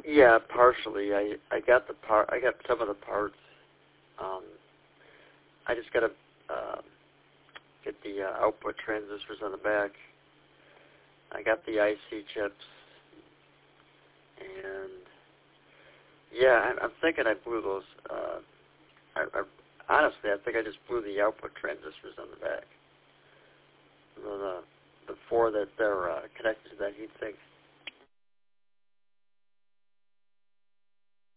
Yeah, partially. I got the part. I got some of the parts. I just gotta get the output transistors on the back. I got the IC chips, and yeah, I'm thinking I blew those. Honestly, I think I just blew the output transistors on the back. The four that they're connected to that heatsink.